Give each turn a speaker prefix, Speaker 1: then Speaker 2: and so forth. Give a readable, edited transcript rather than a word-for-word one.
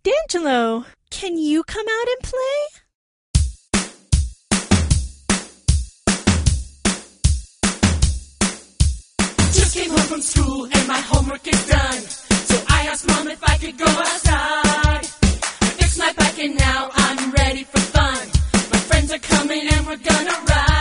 Speaker 1: D'Angelo, can you come out and play?
Speaker 2: Just came home from school and my homework is done. So I asked Mom if I could go outside. I fixed my bike and now I'm ready for fun. My friends are coming and we're gonna ride.